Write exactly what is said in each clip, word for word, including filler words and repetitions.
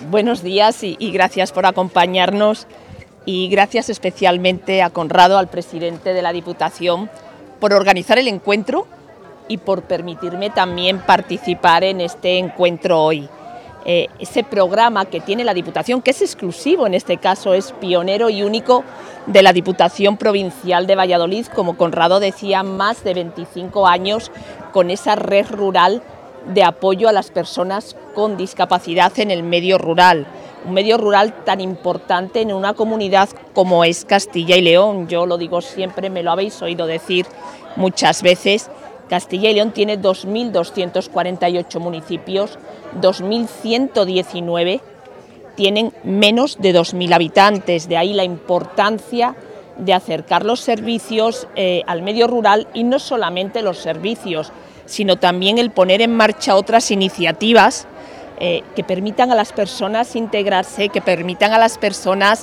Buenos días y, y gracias por acompañarnos y gracias especialmente a Conrado, al presidente de la Diputación, por organizar el encuentro y por permitirme también participar en este encuentro hoy. Eh, ese programa que tiene la Diputación, que es exclusivo en este caso, es pionero y único de la Diputación Provincial de Valladolid, como Conrado decía, más de veinticinco años con esa red rural de apoyo a las personas con discapacidad en el medio rural, un medio rural tan importante en una comunidad como es Castilla y León. Yo lo digo siempre, me lo habéis oído decir muchas veces. Castilla y León tiene dos mil doscientos cuarenta y ocho municipios, dos mil ciento diecinueve tienen menos de dos mil habitantes, de ahí la importancia de acercar los servicios eh, al medio rural, y no solamente los servicios, sino también el poner en marcha otras iniciativas eh, que permitan a las personas integrarse, que permitan a las personas,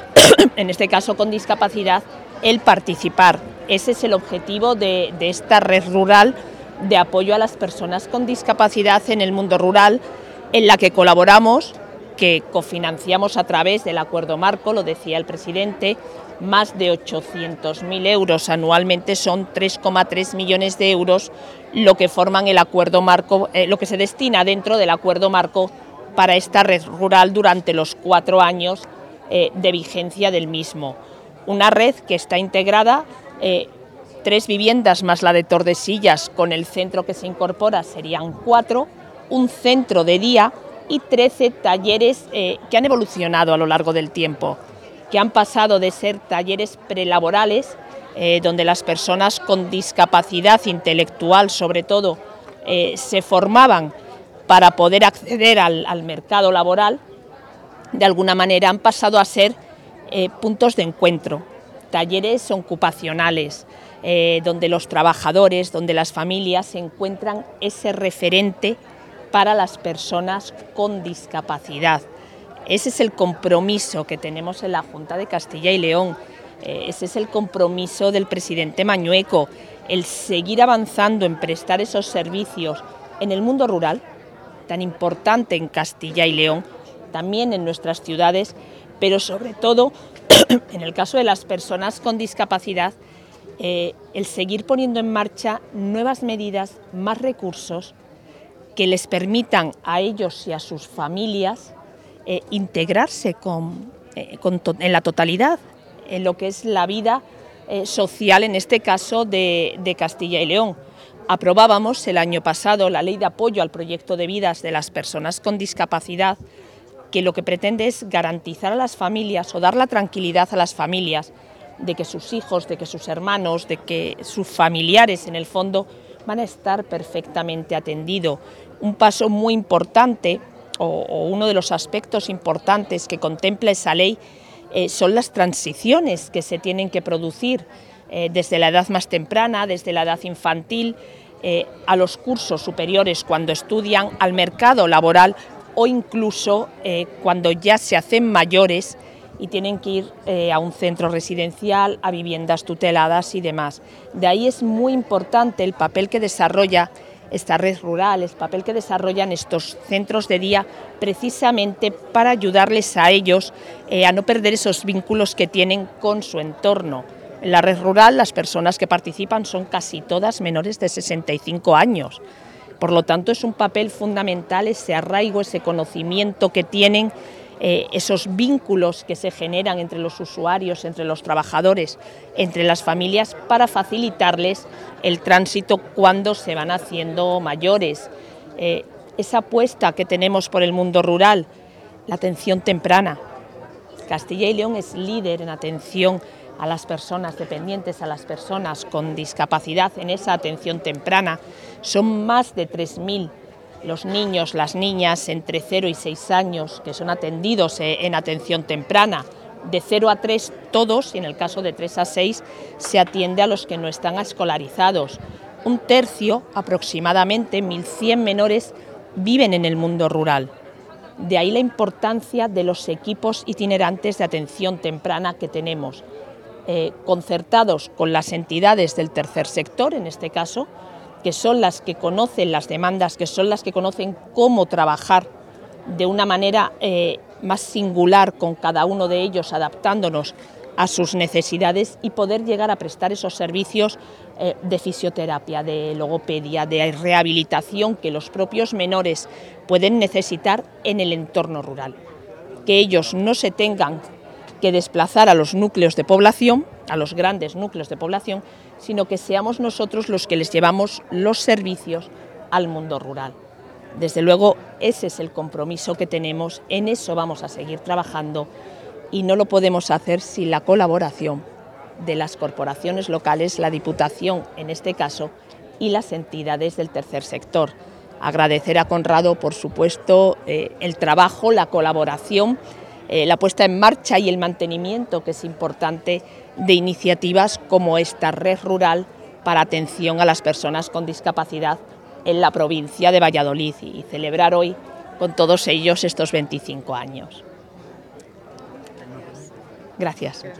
en este caso con discapacidad, el participar. Ese es el objetivo de, de esta red rural de apoyo a las personas con discapacidad en el mundo rural, en la que colaboramos, que cofinanciamos a través del acuerdo marco, lo decía el presidente, más de ochocientos mil euros anualmente, son tres coma tres millones de euros lo que forman el acuerdo marco, eh, lo que se destina dentro del acuerdo marco para esta red rural durante los cuatro años eh, de vigencia del mismo. Una red que está integrada, eh, tres viviendas más la de Tordesillas, con el centro que se incorpora serían cuatro, un centro de día y trece talleres eh, que han evolucionado a lo largo del tiempo, que han pasado de ser talleres prelaborales, eh, donde las personas con discapacidad intelectual, sobre todo, eh, se formaban para poder acceder al, al mercado laboral. De alguna manera han pasado a ser eh, puntos de encuentro, talleres ocupacionales, eh, donde los trabajadores, donde las familias encuentran ese referente para las personas con discapacidad. Ese es el compromiso que tenemos en la Junta de Castilla y León, eh, ese es el compromiso del presidente Mañueco, el seguir avanzando en prestar esos servicios en el mundo rural, tan importante en Castilla y León, también en nuestras ciudades, pero sobre todo, en el caso de las personas con discapacidad, eh, el seguir poniendo en marcha nuevas medidas, más recursos, que les permitan a ellos y a sus familias eh, integrarse con, eh, con to en la totalidad, en lo que es la vida eh, social, en este caso de, de Castilla y León. Aprobábamos el año pasado la Ley de Apoyo al Proyecto de Vidas de las Personas con Discapacidad, que lo que pretende es garantizar a las familias o dar la tranquilidad a las familias de que sus hijos, de que sus hermanos, de que sus familiares, en el fondo, van a estar perfectamente atendidos. Un paso muy importante, o, o uno de los aspectos importantes que contempla esa ley, eh, son las transiciones que se tienen que producir eh, desde la edad más temprana, desde la edad infantil, eh, a los cursos superiores cuando estudian, al mercado laboral, o incluso eh, cuando ya se hacen mayores y tienen que ir eh, a un centro residencial, a viviendas tuteladas y demás. De ahí es muy importante el papel que desarrolla esta red rural, el papel que desarrollan estos centros de día, precisamente para ayudarles a ellos eh, a no perder esos vínculos que tienen con su entorno. En la red rural las personas que participan son casi todas menores de sesenta y cinco años. Por lo tanto, es un papel fundamental ese arraigo, ese conocimiento que tienen, eh, esos vínculos que se generan entre los usuarios, entre los trabajadores, entre las familias, para facilitarles el tránsito cuando se van haciendo mayores. Eh, esa apuesta que tenemos por el mundo rural, la atención temprana. Castilla y León es líder en atención a las personas dependientes, a las personas con discapacidad, en esa atención temprana. Son más de tres mil los niños, las niñas entre cero y seis años que son atendidos en atención temprana. De cero a tres todos, y en el caso de tres a seis se atiende a los que no están escolarizados. Un tercio, aproximadamente mil cien menores, viven en el mundo rural. De ahí la importancia de los equipos itinerantes de atención temprana que tenemos, eh, concertados con las entidades del tercer sector, en este caso, que son las que conocen las demandas, que son las que conocen cómo trabajar de una manera eh, más singular con cada uno de ellos, adaptándonos a sus necesidades y poder llegar a prestar esos servicios eh, de fisioterapia, de logopedia, de rehabilitación que los propios menores pueden necesitar en el entorno rural. Que ellos no se tengan que desplazar a los núcleos de población, a los grandes núcleos de población, sino que seamos nosotros los que les llevamos los servicios al mundo rural. Desde luego, ese es el compromiso que tenemos, en eso vamos a seguir trabajando y no lo podemos hacer sin la colaboración de las corporaciones locales, la Diputación en este caso, y las entidades del tercer sector. Agradecer a Conrado, por supuesto, eh, el trabajo, la colaboración, eh, la puesta en marcha y el mantenimiento, que es importante, de iniciativas como esta red rural para atención a las personas con discapacidad en la provincia de Valladolid y celebrar hoy con todos ellos estos veinticinco años. Gracias.